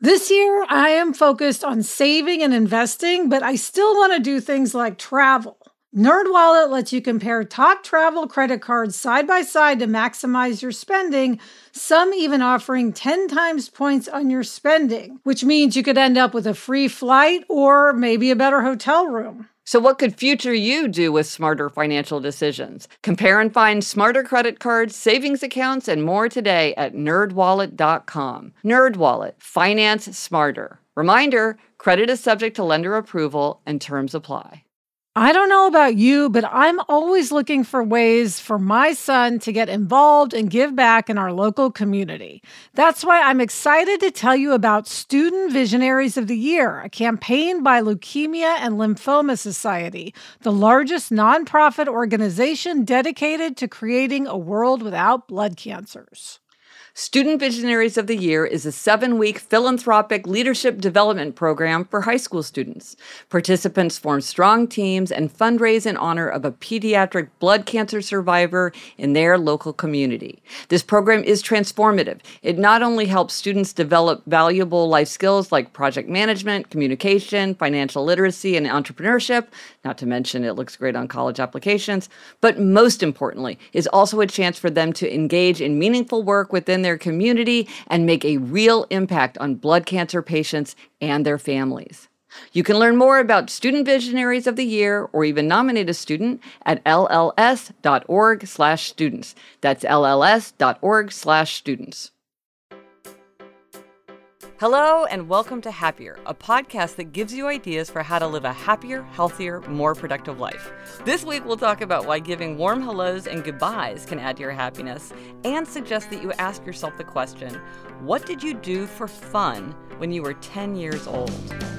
This year, I am focused on saving and investing, but I still want to do things like travel. NerdWallet lets you compare top travel credit cards side by side to maximize your spending, some even offering 10 times points on your spending, which means you could end up with a free flight or maybe a better hotel room. So what could future you do with smarter financial decisions? Compare and find smarter credit cards, savings accounts, and more today at nerdwallet.com. NerdWallet, finance smarter. Reminder, credit is subject to lender approval and terms apply. I don't know about you, but I'm always looking for ways for my son to get involved and give back in our local community. That's why I'm excited to tell you about Student Visionaries of the Year, a campaign by Leukemia and Lymphoma Society, the largest nonprofit organization dedicated to creating a world without blood cancers. Student Visionaries of the Year is a 7-week philanthropic leadership development program for high school students. Participants form strong teams and fundraise in honor of a pediatric blood cancer survivor in their local community. This program is transformative. It not only helps students develop valuable life skills like project management, communication, financial literacy, and entrepreneurship, not to mention it looks great on college applications, but most importantly, is also a chance for them to engage in meaningful work within their community and make a real impact on blood cancer patients and their families. You can learn more about Student Visionaries of the Year or even nominate a student at lls.org/students. That's lls.org/students. Hello and welcome to Happier, a podcast that gives you ideas for how to live a happier, healthier, more productive life. This week we'll talk about why giving warm hellos and goodbyes can add to your happiness, and suggest that you ask yourself the question, what did you do for fun when you were 10 years old?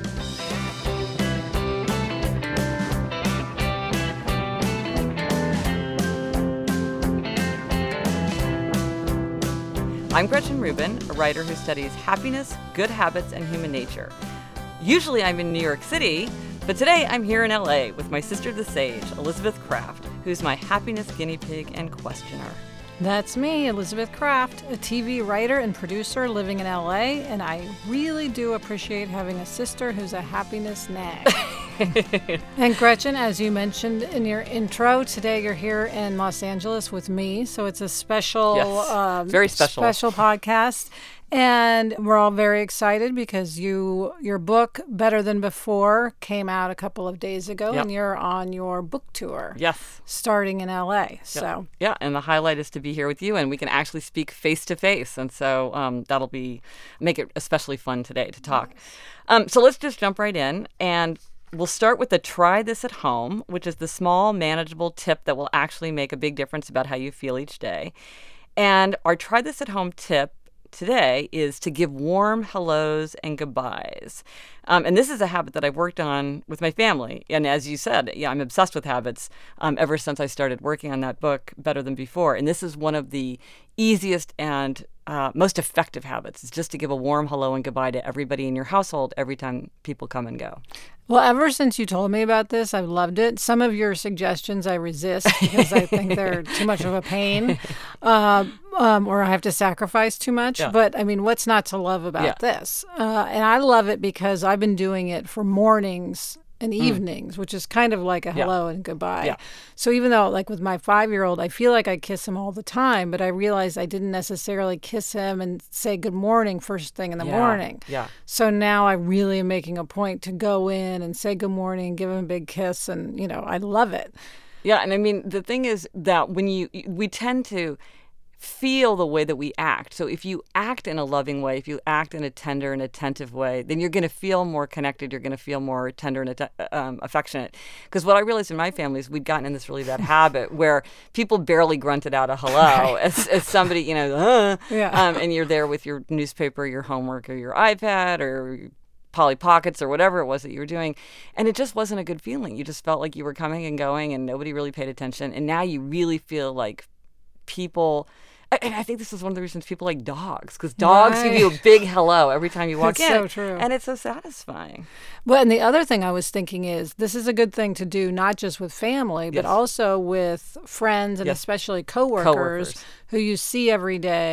I'm Gretchen Rubin, a writer who studies happiness, good habits, and human nature. Usually I'm in New York City, but today I'm here in LA with my sister the sage, Elizabeth Craft, who's my happiness guinea pig and questioner. That's me, Elizabeth Craft, a TV writer and producer living in LA, and I really do appreciate having a sister who's a happiness nag. And Gretchen, as you mentioned in your intro, today you're here in Los Angeles with me, so it's a special, very special podcast. And we're all very excited because your book, Better Than Before, came out a couple of days ago, and you're on your book tour. Yes. Starting in LA. So yeah, and the highlight is to be here with you, and we can actually speak face to face, and so that'll make it especially fun today to talk. So let's just jump right in, and we'll start with the try this at home, which is the small, manageable tip that will actually make a big difference about how you feel each day. And our try this at home tip today is to give warm hellos and goodbyes. And this is a habit that I've worked on with my family. And as you said, I'm obsessed with habits ever since I started working on that book, Better Than Before. And this is one of the easiest and most effective habits, is just to give a warm hello and goodbye to everybody in your household every time people come and go. Well, ever since you told me about this, I've loved it. Some of your suggestions I resist because I think they're too much of a pain, or I have to sacrifice too much. Yeah. But I mean, what's not to love about this? And I love it because I've been doing it for mornings and evenings, which is kind of like a hello and goodbye. Yeah. So even though, like with my 5-year-old, I feel like I kiss him all the time, but I realized I didn't necessarily kiss him and say good morning first thing in the morning. Yeah. So now I really am making a point to go in and say good morning, give him a big kiss, and, I love it. Yeah, and I mean, the thing is that we tend to feel the way that we act. So if you act in a loving way, if you act in a tender and attentive way, then you're going to feel more connected. You're going to feel more tender and affectionate. Because what I realized in my family is we'd gotten in this really bad habit where people barely grunted out a hello as somebody, and you're there with your newspaper, your homework, or your iPad, or Polly Pockets, or whatever it was that you were doing. And it just wasn't a good feeling. You just felt like you were coming and going and nobody really paid attention. And now you really feel like people... And I think this is one of the reasons people like dogs, because dogs give you a big hello every time you walk in. So true. And it's so satisfying. Well, and the other thing I was thinking is this is a good thing to do not just with family, but also with friends and especially coworkers who you see every day.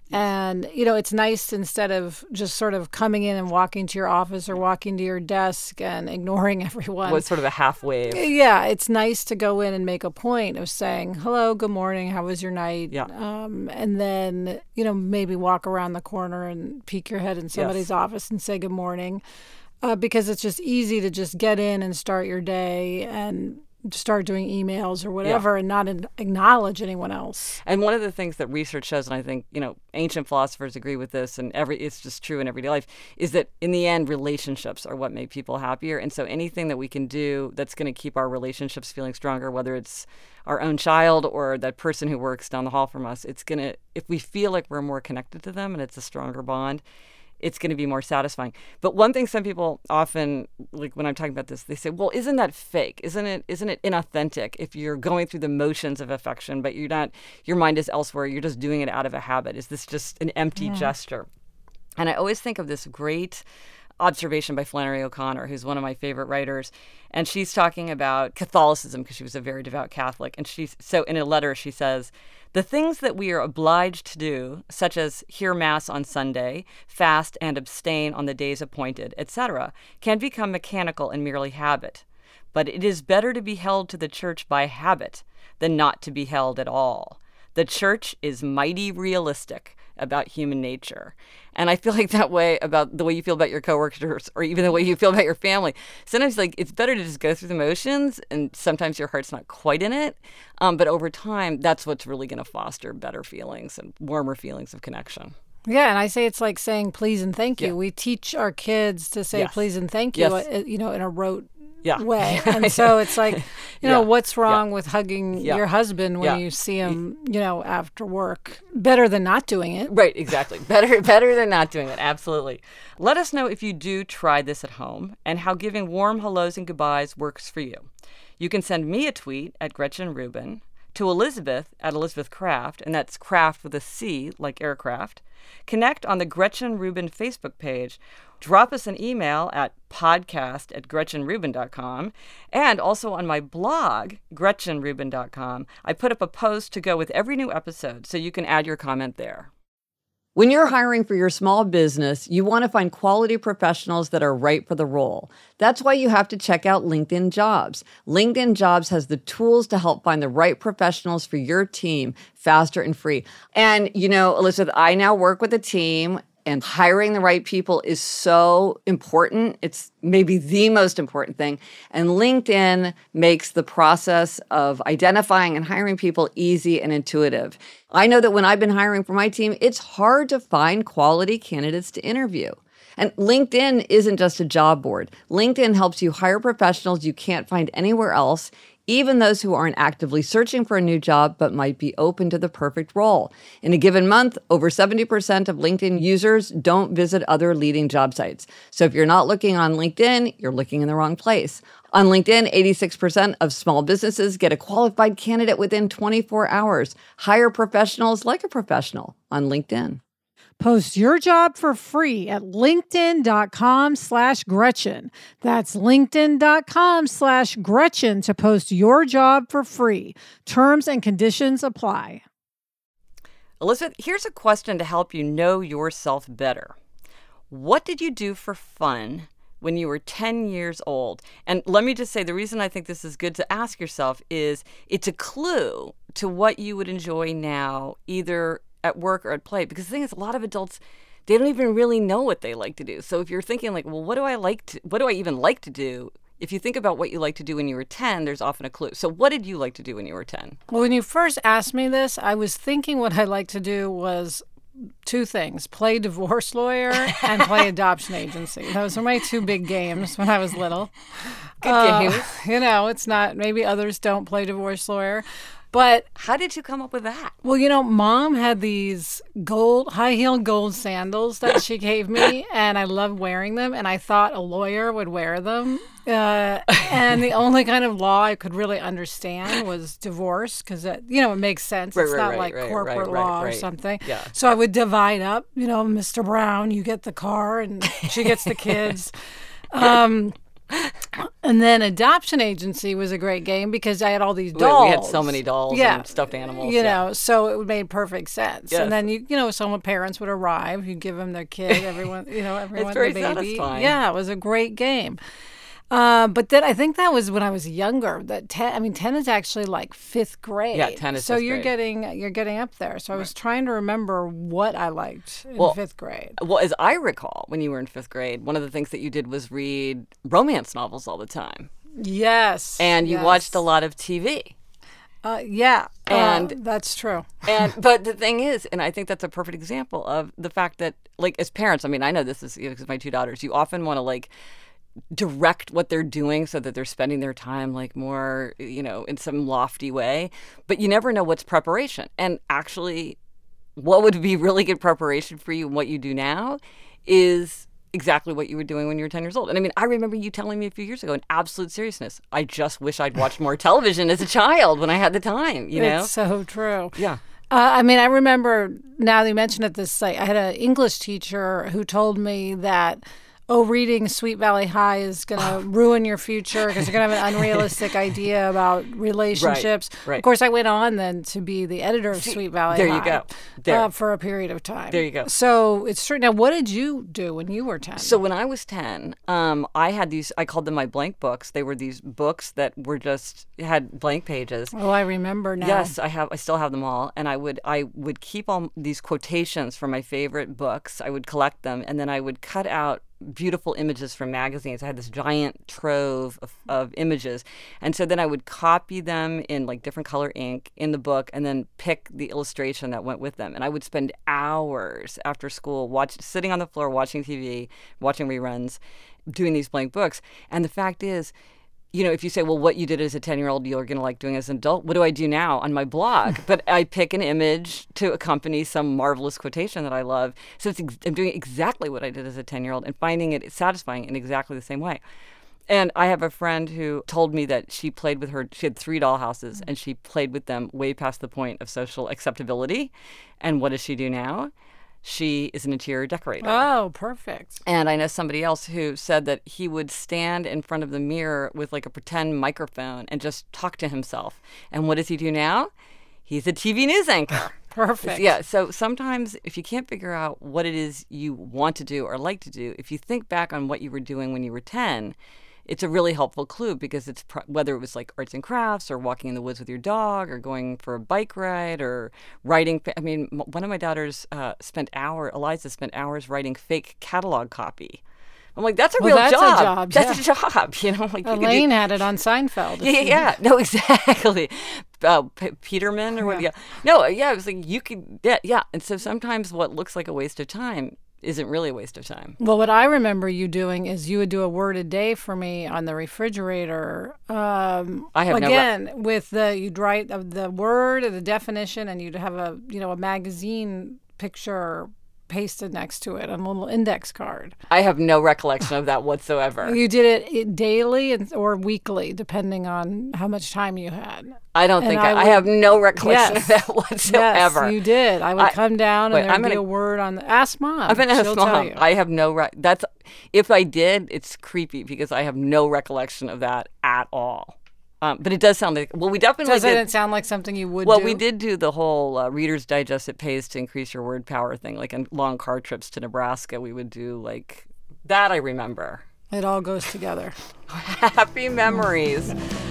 And, it's nice instead of just sort of coming in and walking to your office or walking to your desk and ignoring everyone. Well, it's sort of a half wave. Yeah, it's nice to go in and make a point of saying, hello, good morning, how was your night? Yeah. And then, maybe walk around the corner and peek your head in somebody's office and say good morning. Because it's just easy to just get in and start your day and start doing emails or whatever and not acknowledge anyone else. And one of the things that research shows, and I think, ancient philosophers agree with this, and it's just true in everyday life, is that in the end, relationships are what make people happier. And so anything that we can do that's going to keep our relationships feeling stronger, whether it's our own child or that person who works down the hall from us, it's going to, if we feel like we're more connected to them and it's a stronger bond, it's going to be more satisfying. But one thing some people often, like when I'm talking about this, they say, well, isn't that fake? Isn't it inauthentic if you're going through the motions of affection, but you're not, your mind is elsewhere, you're just doing it out of a habit? Is this just an empty gesture? And I always think of this great observation by Flannery O'Connor, who's one of my favorite writers. And she's talking about Catholicism because she was a very devout Catholic. And so in a letter, she says, the things that we are obliged to do, such as hear Mass on Sunday, fast and abstain on the days appointed, etc., can become mechanical and merely habit. But it is better to be held to the church by habit than not to be held at all. The church is mighty realistic about human nature. And I feel like that way about the way you feel about your coworkers or even the way you feel about your family. Sometimes it's better to just go through the motions, and sometimes your heart's not quite in it. But over time, that's what's really going to foster better feelings and warmer feelings of connection. Yeah, and I say it's like saying please and thank you. We teach our kids to say please and thank you, in a rote way. And so it's like, what's wrong with hugging your husband when you see him, after work? Better than not doing it. Right, exactly. Better than not doing it. Absolutely. Let us know if you do try this at home and how giving warm hellos and goodbyes works for you. You can send me a tweet at Gretchen Rubin, to Elizabeth at Elizabeth Craft, and that's craft with a C like aircraft. Connect on the Gretchen Rubin Facebook page. Drop us an email at podcast@gretchenrubin.com. And also on my blog, gretchenrubin.com, I put up a post to go with every new episode, so you can add your comment there. When you're hiring for your small business, you want to find quality professionals that are right for the role. That's why you have to check out LinkedIn Jobs. LinkedIn Jobs has the tools to help find the right professionals for your team faster and free. And, Elizabeth, I now work with a team, and hiring the right people is so important. It's maybe the most important thing. And LinkedIn makes the process of identifying and hiring people easy and intuitive. I know that when I've been hiring for my team, it's hard to find quality candidates to interview. And LinkedIn isn't just a job board. LinkedIn helps you hire professionals you can't find anywhere else, even those who aren't actively searching for a new job but might be open to the perfect role. In a given month, over 70% of LinkedIn users don't visit other leading job sites. So if you're not looking on LinkedIn, you're looking in the wrong place. On LinkedIn, 86% of small businesses get a qualified candidate within 24 hours. Hire professionals like a professional on LinkedIn. Post your job for free at linkedin.com/Gretchen. That's linkedin.com/Gretchen to post your job for free. Terms and conditions apply. Elizabeth, here's a question to help you know yourself better. What did you do for fun when you were 10 years old? And let me just say, the reason I think this is good to ask yourself is it's a clue to what you would enjoy now, either at work or at play. Because the thing is, a lot of adults, they don't even really know what they like to do. So if you're thinking well, what do I even like to do? If you think about what you like to do when you were 10, there's often a clue. So what did you like to do when you were 10? Well, when you first asked me this, I was thinking what I'd like to do was two things: play divorce lawyer and play adoption agency. Those were my two big games when I was little. Good games. It's not, maybe others don't play divorce lawyer. But how did you come up with that? Well, Mom had these high-heeled gold sandals that she gave me, and I loved wearing them, and I thought a lawyer would wear them. And the only kind of law I could really understand was divorce, because, it makes sense. It's not like corporate law or something. Yeah. So I would divide up, Mr. Brown, you get the car, and she gets the kids. And then Adoption Agency was a great game because I had all these dolls. We had so many dolls and stuffed animals. So it made perfect sense. Yes. And then, some parents would arrive, you'd give them their kid, everyone, It's very the baby. satisfying. Yeah, it was a great game. But then I think that was when I was younger. 10 is actually like 5th grade. Yeah, 10 is so 5th you're grade. you're getting up there. So I was trying to remember what I liked in 5th grade. Well, as I recall, when you were in 5th grade, one of the things that you did was read romance novels all the time. Yes. And you watched a lot of TV. And that's true. But the thing is, and I think that's a perfect example of the fact that, like, as parents, I mean, I know this is because my 2 daughters, you often want to, like, direct what they're doing so that they're spending their time like more, in some lofty way. But you never know what's preparation. And actually, what would be really good preparation for you and what you do now is exactly what you were doing when you were 10 years old. And I mean, I remember you telling me a few years ago in absolute seriousness, I just wish I'd watched more television as a child when I had the time, It's so true. Yeah. I remember, now that you mention it, I had an English teacher who told me that, reading Sweet Valley High is going to ruin your future because you're going to have an unrealistic idea about relationships. Right. Of course, I went on then to be the editor of Sweet Valley High. There you go. There. For a period of time. There you go. So it's true. Now, what did you do when you were 10? So when I was 10, I had these, I called them my blank books. They were these books that were had blank pages. Oh, I remember now. Yes, I still have them all. And I would keep all these quotations from my favorite books. I would collect them, and then I would cut out beautiful images from magazines. I had this giant trove of images. And so then I would copy them in like different color ink in the book and then pick the illustration that went with them. And I would spend hours after school sitting on the floor watching TV, watching reruns, doing these blank books. And the fact is, if you say, well, what you did as a 10-year-old, you're going to like doing as an adult. What do I do now on my blog? But I pick an image to accompany some marvelous quotation that I love. So I'm doing exactly what I did as a 10-year-old and finding it satisfying in exactly the same way. And I have a friend who told me that she had 3 dollhouses and she played with them way past the point of social acceptability. And what does she do now? She is an interior decorator. Oh, perfect. And I know somebody else who said that he would stand in front of the mirror with like a pretend microphone and just talk to himself. And what does he do now? He's a TV news anchor. Perfect. Yeah. So sometimes if you can't figure out what it is you want to do or like to do, if you think back on what you were doing when you were 10, it's a really helpful clue because it's whether it was like arts and crafts or walking in the woods with your dog or going for a bike ride or writing. I mean, one of my daughters Eliza spent hours writing fake catalog copy. I'm like, that's a real job. That's a job. That's a job. Like Elaine had it on Seinfeld. Yeah. No, exactly. Peterman or what? Yeah. No, yeah. It was like you could. Yeah. And so sometimes what looks like a waste of time isn't really a waste of time. Well, what I remember you doing is you would do a word a day for me on the refrigerator. I have you'd write the word or the definition, and you'd have a magazine picture pasted next to it on a little index card. I have no recollection of that whatsoever. You did it daily or weekly, depending on how much time you had. I don't think I have no recollection of that whatsoever. Yes, you did. I would come down and there'd be a word on the Ask Mom. I'm going to ask Mom. Tell you. I have no if I did, it's creepy because I have no recollection of that at all. But it does sound like, we definitely Doesn't it sound like something you would do? Well, we did do the whole Reader's Digest, it pays to increase your word power thing. Like on long car trips to Nebraska, we would do like that. I remember. It all goes together. Happy memories.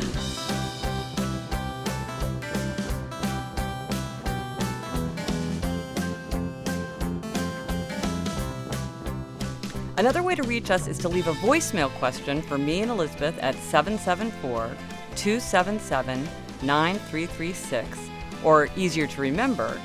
Another way to reach us is to leave a voicemail question for me and Elizabeth at 774-277-9336, or easier to remember,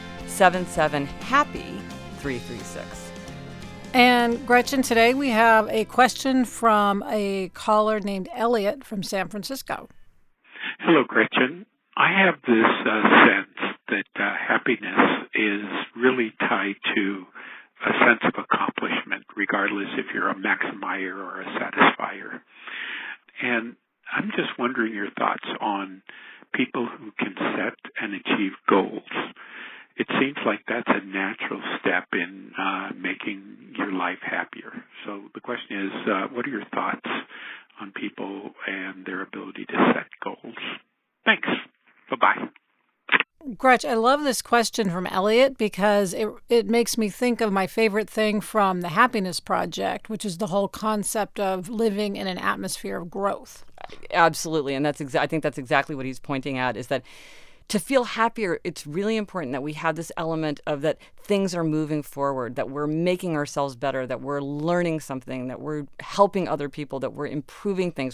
77-HAPPY-336. And Gretchen, today we have a question from a caller named Elliot from San Francisco. Hello, Gretchen. I have this sense that happiness is really tied to a sense of accomplishment, regardless if you're a maximier or a satisfier. And I'm just wondering your thoughts on people who can set and achieve goals. It seems like that's a natural step in making your life happier. So the question is, what are your thoughts on people and their ability to set goals. Thanks. Bye-bye. Gretch, I love this question from Elliot because it makes me think of my favorite thing from the Happiness Project, which is the whole concept of living in an atmosphere of growth. Absolutely. And I think that's exactly what he's pointing at, is that to feel happier, it's really important that we have this element of that things are moving forward, that we're making ourselves better, that we're learning something, that we're helping other people, that we're improving things,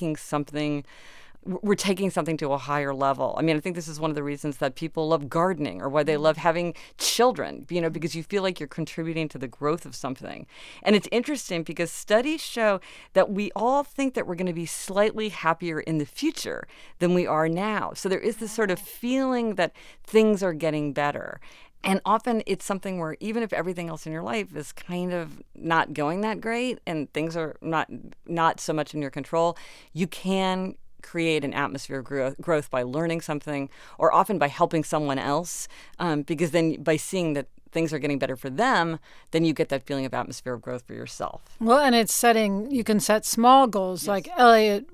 we're taking something to a higher level. I mean, I think this is one of the reasons that people love gardening or why they love having children, because you feel like you're contributing to the growth of something. And it's interesting because studies show that we all think that we're going to be slightly happier in the future than we are now. So there is this sort of feeling that things are getting better. And often it's something where even if everything else in your life is kind of not going that great and things are not so much in your control, you can create an atmosphere of growth by learning something, or often by helping someone else, because then by seeing that things are getting better for them, then you get that feeling of atmosphere of growth for yourself. Well, and you can set small goals. Yes. Like Elliot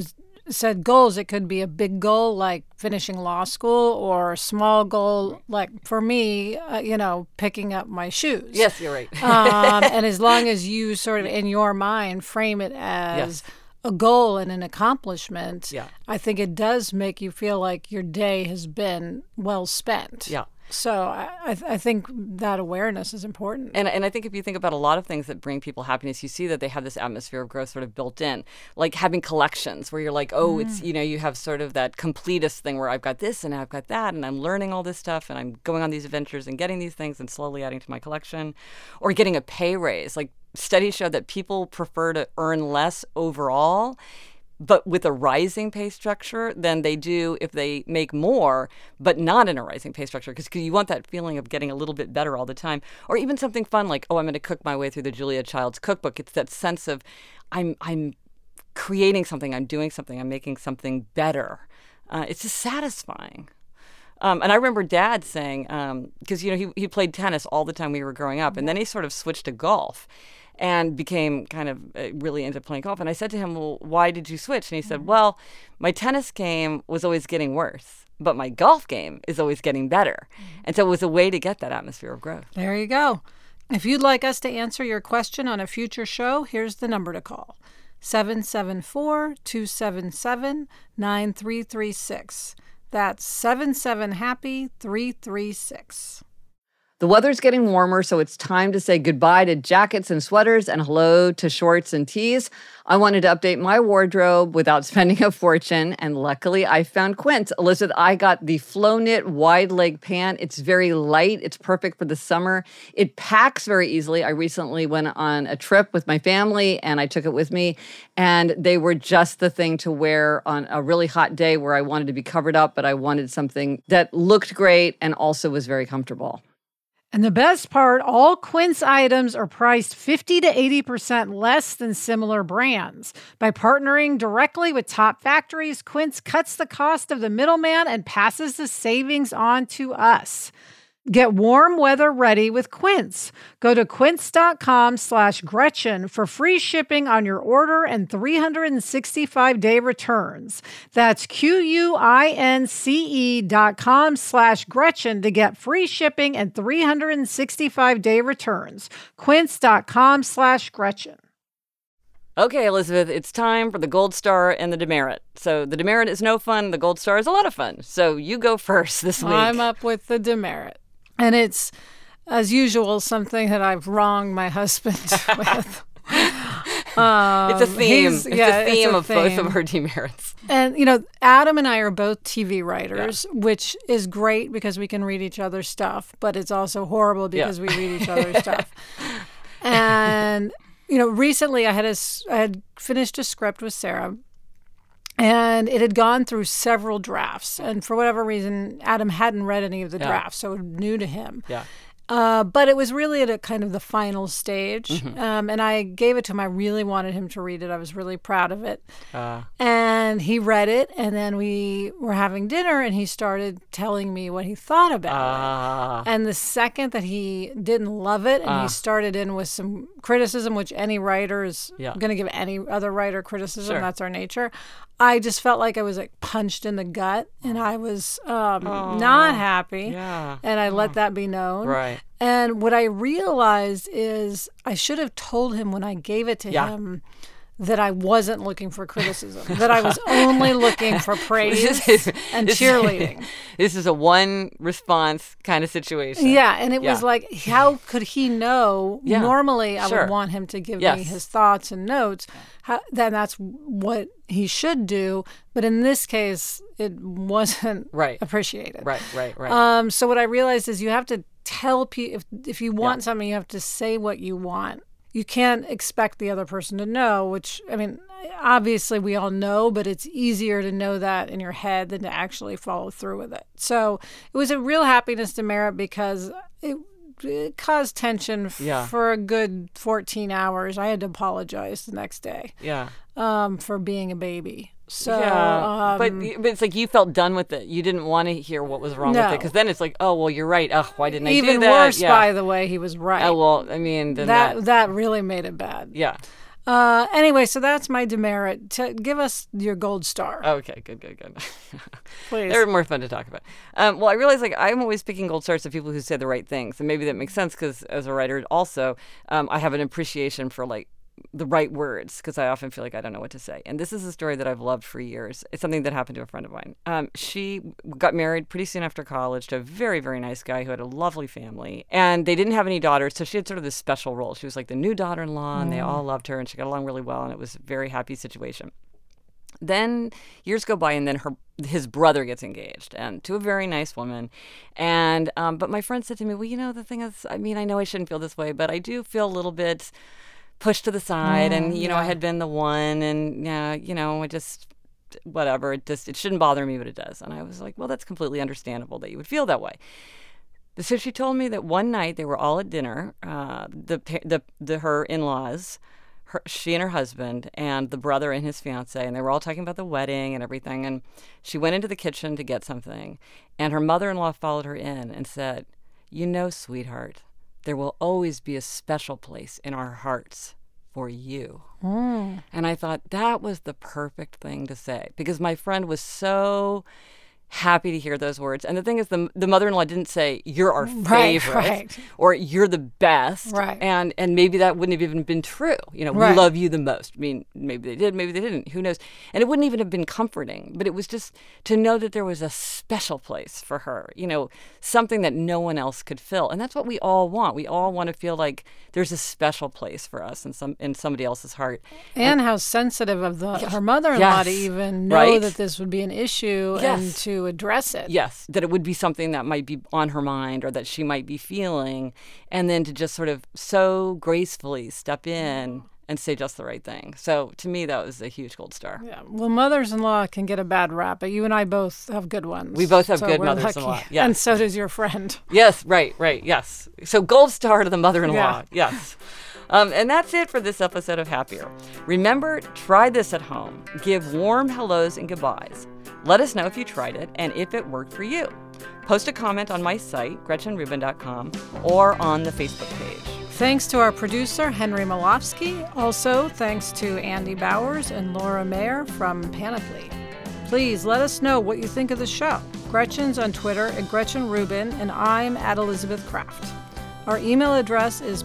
said goals. It could be a big goal like finishing law school, or a small goal like, for me, picking up my shoes. Yes, you're right. And as long as you sort of in your mind frame it as a goal and an accomplishment, I think it does make you feel like your day has been well spent. Yeah. So I think that awareness is important. And I think if you think about a lot of things that bring people happiness, you see that they have this atmosphere of growth sort of built in, like having collections where you're like, it's, you have sort of that completist thing where I've got this and I've got that and I'm learning all this stuff and I'm going on these adventures and getting these things and slowly adding to my collection, or getting a pay raise. Like studies show that people prefer to earn less overall, but with a rising pay structure than they do if they make more, but not in a rising pay structure, because you want that feeling of getting a little bit better all the time. Or even something fun like, I'm going to cook my way through the Julia Child's cookbook. It's that sense of I'm creating something, I'm doing something, I'm making something better. It's just satisfying. And I remember Dad saying, because he played tennis all the time we were growing up, and then he sort of switched to golf and became kind of really into playing golf. And I said to him, well, why did you switch? And he said, well, my tennis game was always getting worse, but my golf game is always getting better. And so it was a way to get that atmosphere of growth. There you go. If you'd like us to answer your question on a future show, here's the number to call: 774-277-9336. That's 77-HAPPY-336. The weather's getting warmer, so it's time to say goodbye to jackets and sweaters and hello to shorts and tees. I wanted to update my wardrobe without spending a fortune, and luckily I found Quince. Elizabeth, I got the Flow Knit wide leg pant. It's very light. It's perfect for the summer. It packs very easily. I recently went on a trip with my family, and I took it with me, and they were just the thing to wear on a really hot day where I wanted to be covered up, but I wanted something that looked great and also was very comfortable. And the best part, all Quince items are priced 50 to 80% less than similar brands. By partnering directly with top factories, Quince cuts the cost of the middleman and passes the savings on to us. Get warm weather ready with Quince. Go to quince.com/Gretchen for free shipping on your order and 365-day returns. That's QUINCE.com/Gretchen to get free shipping and 365-day returns. Quince.com/Gretchen. Okay, Elizabeth, it's time for the Gold Star and the demerit. So the demerit is no fun. The Gold Star is a lot of fun. So you go first this week. I'm up with the demerit. And it's, as usual, something that I've wronged my husband with. It's a theme. It's a theme of both of our demerits. And, Adam and I are both TV writers, which is great because we can read each other's stuff, but it's also horrible because we read each other's stuff. And, recently I had finished a script with Sarah, and it had gone through several drafts. And for whatever reason, Adam hadn't read any of the drafts, so it was new to him. Yeah. But it was really at a kind of the final stage. Mm-hmm. And I gave it to him. I really wanted him to read it. I was really proud of it. And he read it. And then we were having dinner and he started telling me what he thought about it. And the second that he didn't love it and he started in with some criticism, which any writer is going to give any other writer criticism. Sure. That's our nature. I just felt like I was like punched in the gut and I was not happy. Yeah. And I let that be known. Right. And what I realized is I should have told him when I gave it to him that I wasn't looking for criticism, that I was only looking for praise and cheerleading. This is a one response kind of situation. Yeah, and it was like, how could he know? Yeah. Normally, I would want him to give me his thoughts and notes. Then that's what he should do. But in this case, it wasn't appreciated. Right. So what I realized is you have to tell people, if you want something, you have to say what you want. You can't expect the other person to know, which, I mean, obviously we all know, but it's easier to know that in your head than to actually follow through with it. So it was a real happiness to Merritt because it caused tension for a good 14 hours. I had to apologize the next day for being a baby. So, but it's like you felt done with it. You didn't want to hear what was wrong with it because then it's like, oh, well, you're right. Oh, why didn't I do that? Even worse, by the way, he was right. Oh, well, I mean, then that really made it bad. Yeah. Anyway, so that's my demerit. Give us your gold star. Okay, good. Please. They're more fun to talk about. Well, I realize like I'm always picking gold stars to people who say the right things, and maybe that makes sense because as a writer, also, I have an appreciation for like the right words because I often feel like I don't know what to say. And this is a story that I've loved for years. It's something that happened to a friend of mine. She got married pretty soon after college to a very, very nice guy who had a lovely family. And they didn't have any daughters, so she had sort of this special role. She was like the new daughter-in-law, and they all loved her, and she got along really well, and it was a very happy situation. Then years go by, and then his brother gets engaged, and to a very nice woman. And but my friend said to me, well, you know, the thing is, I mean, I know I shouldn't feel this way, but I do feel a little bit pushed to the side, and you know, I had been the one, and you know, I just whatever. It shouldn't bother me, but it does. And I was like, well, that's completely understandable that you would feel that way. So she told me that one night they were all at dinner, her in-laws, she and her husband, and the brother and his fiance, and they were all talking about the wedding and everything. And she went into the kitchen to get something, and her mother-in-law followed her in and said, you know, sweetheart, there will always be a special place in our hearts for you. And I thought that was the perfect thing to say because my friend was so happy to hear those words. And the thing is, the mother-in-law didn't say, you're our favorite or you're the best. Right. And maybe that wouldn't have even been true. You know, we love you the most. I mean, maybe they did, maybe they didn't. Who knows? And it wouldn't even have been comforting. But it was just to know that there was a special place for her, you know, something that no one else could fill. And that's what we all want. We all want to feel like there's a special place for us in somebody else's heart. And how sensitive of her mother-in-law to even know that this would be an issue and to address it. Yes, that it would be something that might be on her mind or that she might be feeling, and then to just sort of so gracefully step in and say just the right thing. So to me, that was a huge gold star. Yeah. Well, mothers-in-law can get a bad rap, but you and I both have good ones. We both have good mothers-in-law. Yes. And so does your friend. Yes, right, yes. So gold star to the mother-in-law, yes. And that's it for this episode of Happier. Remember, try this at home. Give warm hellos and goodbyes. Let us know if you tried it and if it worked for you. Post a comment on my site, GretchenRubin.com, or on the Facebook page. Thanks to our producer, Henry Malofsky. Also, thanks to Andy Bowers and Laura Mayer from Panoply. Please let us know what you think of the show. Gretchen's on Twitter at Gretchen Rubin, and I'm at Elizabeth Kraft. Our email address is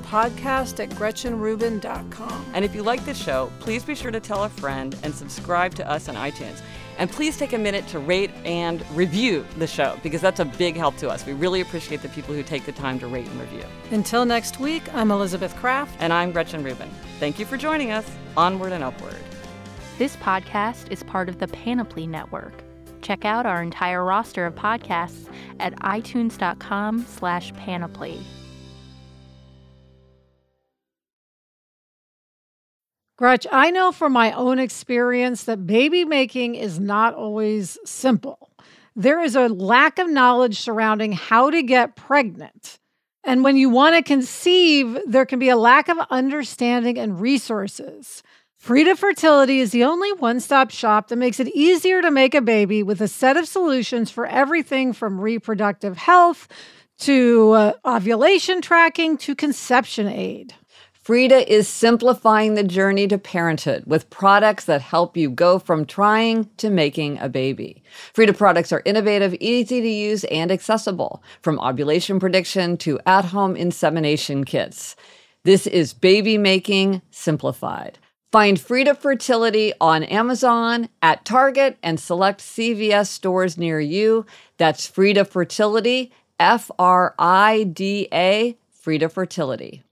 podcast@GretchenRubin.com. And if you like this show, please be sure to tell a friend and subscribe to us on iTunes. And please take a minute to rate and review the show because that's a big help to us. We really appreciate the people who take the time to rate and review. Until next week, I'm Elizabeth Kraft. And I'm Gretchen Rubin. Thank you for joining us. Onward and upward. This podcast is part of the Panoply Network. Check out our entire roster of podcasts at itunes.com/panoply. Gretch, I know from my own experience that baby making is not always simple. There is a lack of knowledge surrounding how to get pregnant. And when you want to conceive, there can be a lack of understanding and resources. Frida Fertility is the only one-stop shop that makes it easier to make a baby with a set of solutions for everything from reproductive health to ovulation tracking to conception aid. Frida is simplifying the journey to parenthood with products that help you go from trying to making a baby. Frida products are innovative, easy to use, and accessible, from ovulation prediction to at-home insemination kits. This is baby making simplified. Find Frida Fertility on Amazon, at Target, and select CVS stores near you. That's Frida Fertility, Frida, Frida Fertility.